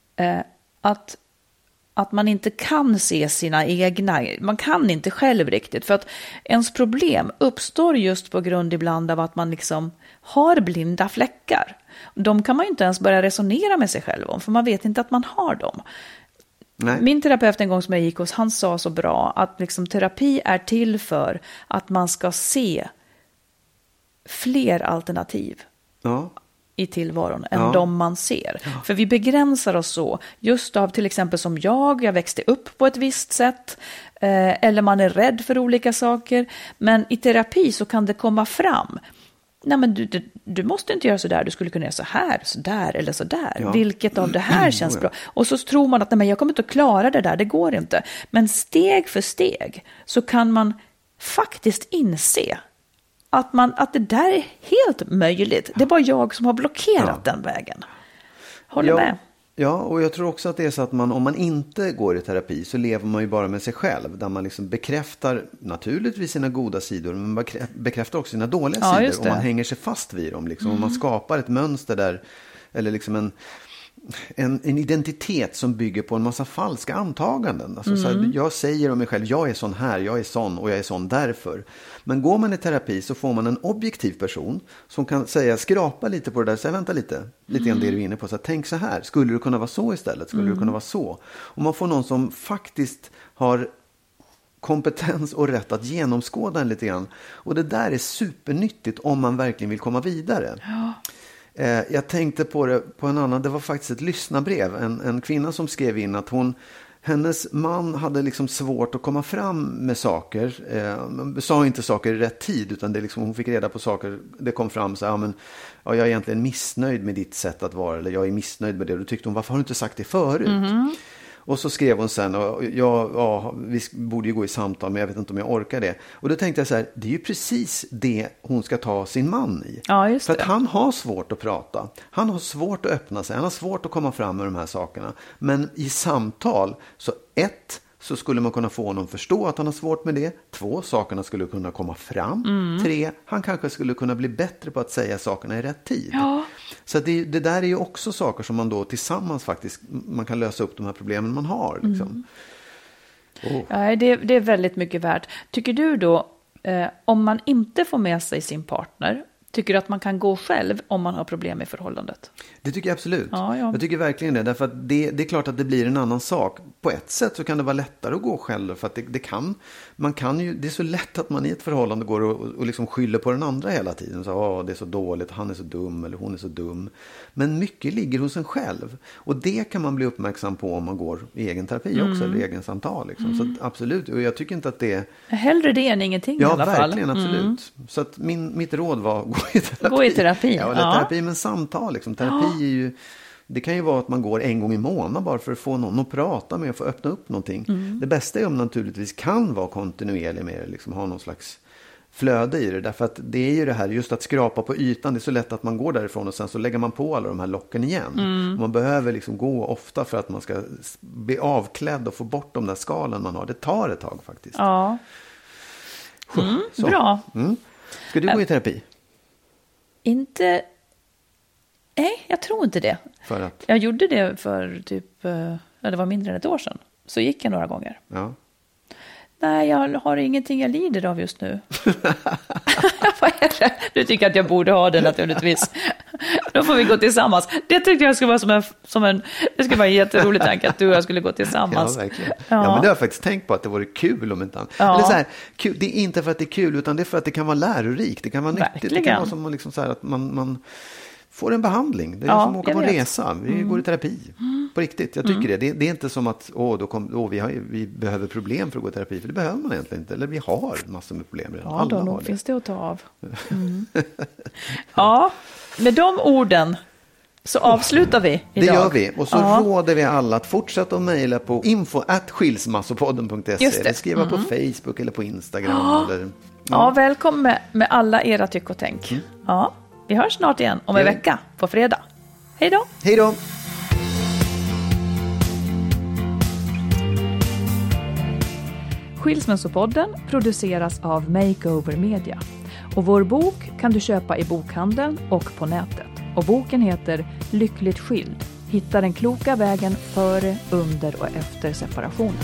att man inte kan se sina egna, man kan inte själv riktigt, för att ens problem uppstår just på grund ibland av att man liksom har blinda fläckar. De kan man ju inte ens börja resonera med sig själv om, för man vet inte att man har dem. Nej. Min terapeut en gång som jag gick hos, han sa så bra att liksom, terapi är till för att man ska se fler alternativ. Ja. I tillvaron än de man ser. Ja. För vi begränsar oss så, just av till exempel som jag växte upp på ett visst sätt, eller man är rädd för olika saker, men i terapi så kan det komma fram. Nej, men du måste inte göra så där, du skulle kunna göra så här, så där eller så där. Ja. Vilket av det här känns bra? Och så tror man att nej, men jag kommer inte att klara det där, det går inte. Men steg för steg så kan man faktiskt inse att det där är helt möjligt. Det är bara jag som har blockerat den vägen. Håller med. Ja, och jag tror också att det är så att om man inte går i terapi så lever man ju bara med sig själv. Där man liksom bekräftar naturligtvis sina goda sidor, men man bekräftar också sina dåliga sidor. Och man hänger sig fast vid dem. Liksom. Och man skapar ett mönster där, eller liksom en identitet som bygger på en massa falska antaganden. Alltså, så här, jag säger om mig själv, jag är sån här, jag är sån och jag är sån därför. Men går man i terapi så får man en objektiv person som kan säga, skrapa lite på det där, säga vänta lite grann det du är inne på. Så här, tänk så här, skulle det kunna vara så istället? Skulle det kunna vara så? Och man får någon som faktiskt har kompetens och rätt att genomskåda en lite grann. Och det där är supernyttigt om man verkligen vill komma vidare. Ja. Jag tänkte på det på en annan, det var faktiskt ett lyssnarbrev. En kvinna som skrev in att hennes man hade liksom svårt att komma fram med saker. Sa inte saker i rätt tid, utan det liksom, hon fick reda på saker. Det kom fram så här, jag är egentligen missnöjd med ditt sätt att vara. Eller jag är missnöjd med det. Och då tyckte hon, varför har du inte sagt det förut? Mm-hmm. Och så skrev hon sen, vi borde ju gå i samtal, men jag vet inte om jag orkar det. Och då tänkte jag så här, det är ju precis det hon ska ta sin man i. Ja, just det. För att han har svårt att prata. Han har svårt att öppna sig. Han har svårt att komma fram med de här sakerna. Men i samtal, så skulle man kunna få honom att förstå att han har svårt med det. 2, sakerna skulle kunna komma fram. 3, han kanske skulle kunna bli bättre på att säga sakerna i rätt tid. Ja. Så det där är ju också saker som man då tillsammans faktiskt, man kan lösa upp de här problemen man har. Liksom. Ja, det är väldigt mycket värt. Tycker du då, om man inte får med sig sin partner, tycker du att man kan gå själv om man har problem i förhållandet? Det tycker jag absolut. Ja. Jag tycker verkligen det. Därför att det är klart att det blir en annan sak. På ett sätt så kan det vara lättare att gå själv. För att det är så lätt att man i ett förhållande går och liksom skyller på den andra hela tiden. Så, det är så dåligt, han är så dum eller hon är så dum. Men mycket ligger hos en själv. Och det kan man bli uppmärksam på om man går i egen terapi också. Eller egen samtal. Liksom. Så absolut. Och jag tycker inte att det... Hellre det än ingenting i alla fall. Ja, verkligen. Absolut. Så att mitt råd var gå i terapi. Ja, terapi, men samtal. Liksom. Terapi är ju... Det kan ju vara att man går en gång i månaden bara för att få någon att prata med och få öppna upp någonting. Det bästa är om man naturligtvis kan vara kontinuerlig med det, liksom ha någon slags flöde i det. Därför att det är ju det här, just att skrapa på ytan, det är så lätt att man går därifrån och sen så lägger man på alla de här locken igen. Man behöver liksom gå ofta för att man ska bli avklädd och få bort de där skalen man har. Det tar ett tag faktiskt. Ja. Bra. Ska du gå i terapi? Inte... Nej, jag tror inte det. För att? Jag gjorde det för det var mindre än ett år sedan. Så gick jag några gånger. Ja. Nej, jag har ingenting jag lider av just nu. Vad är det? Du tycker att jag borde ha det naturligtvis. Då får vi gå tillsammans. Det tyckte jag skulle vara det skulle vara en jätterolig tanke att du och jag skulle gå tillsammans. Ja, verkligen. Ja, men det har jag faktiskt tänkt på att det vore kul om inte annat. Ja. Eller så här, kul, det är inte för att det är kul, utan det är för att det kan vara lärorikt. Det kan vara nyttigt. Verkligen. Det kan vara som liksom så här att man får en behandling. Det är som att åka på en resa. Vi går i terapi. På riktigt, jag tycker det. Det är inte som att vi behöver problem för att gå i terapi. För det behöver man egentligen inte. Eller vi har massor med problem redan. Ja, då finns det att ta av. Ja, med de orden så avslutar vi idag. Det gör vi. Och så råder vi alla att fortsätta att mejla på info@skilsmassopodden.se eller skriva på Facebook eller på Instagram. Ja, välkommen med alla era tyck och tänk. Ja. Vi hörs snart igen om en vecka på fredag. Hej då! Hej då! Skilsmässopodden produceras av Makeover Media. Och vår bok kan du köpa i bokhandeln och på nätet. Och boken heter Lyckligt skild. Hitta den kloka vägen före, under och efter separationen.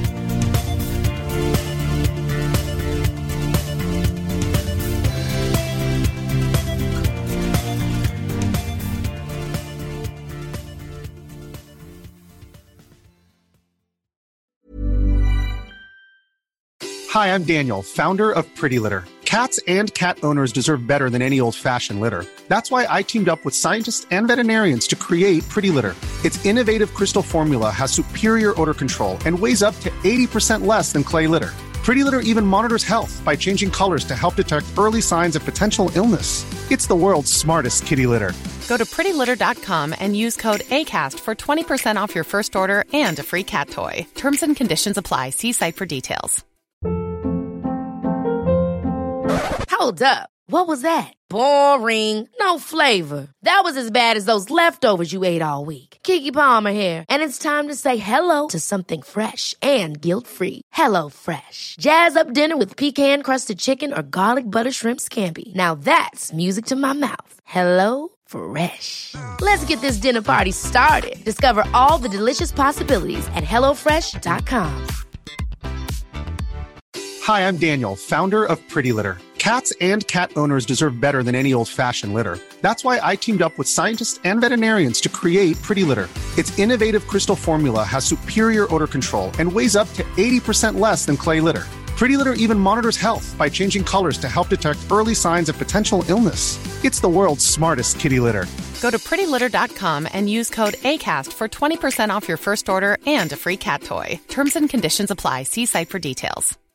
Hi, I'm Daniel, founder of Pretty Litter. Cats and cat owners deserve better than any old-fashioned litter. That's why I teamed up with scientists and veterinarians to create Pretty Litter. Its innovative crystal formula has superior odor control and weighs up to 80% less than clay litter. Pretty Litter even monitors health by changing colors to help detect early signs of potential illness. It's the world's smartest kitty litter. Go to prettylitter.com and use code ACAST for 20% off your first order and a free cat toy. Terms and conditions apply. See site for details. Hold up. What was that? Boring. No flavor. That was as bad as those leftovers you ate all week. Keke Palmer here, and it's time to say hello to something fresh and guilt-free. Hello Fresh. Jazz up dinner with pecan-crusted chicken or garlic butter shrimp scampi. Now that's music to my mouth. Hello Fresh. Let's get this dinner party started. Discover all the delicious possibilities at hellofresh.com. Hi, I'm Daniel, founder of Pretty Litter. Cats and cat owners deserve better than any old-fashioned litter. That's why I teamed up with scientists and veterinarians to create Pretty Litter. Its innovative crystal formula has superior odor control and weighs up to 80% less than clay litter. Pretty Litter even monitors health by changing colors to help detect early signs of potential illness. It's the world's smartest kitty litter. Go to prettylitter.com and use code ACAST for 20% off your first order and a free cat toy. Terms and conditions apply. See site for details.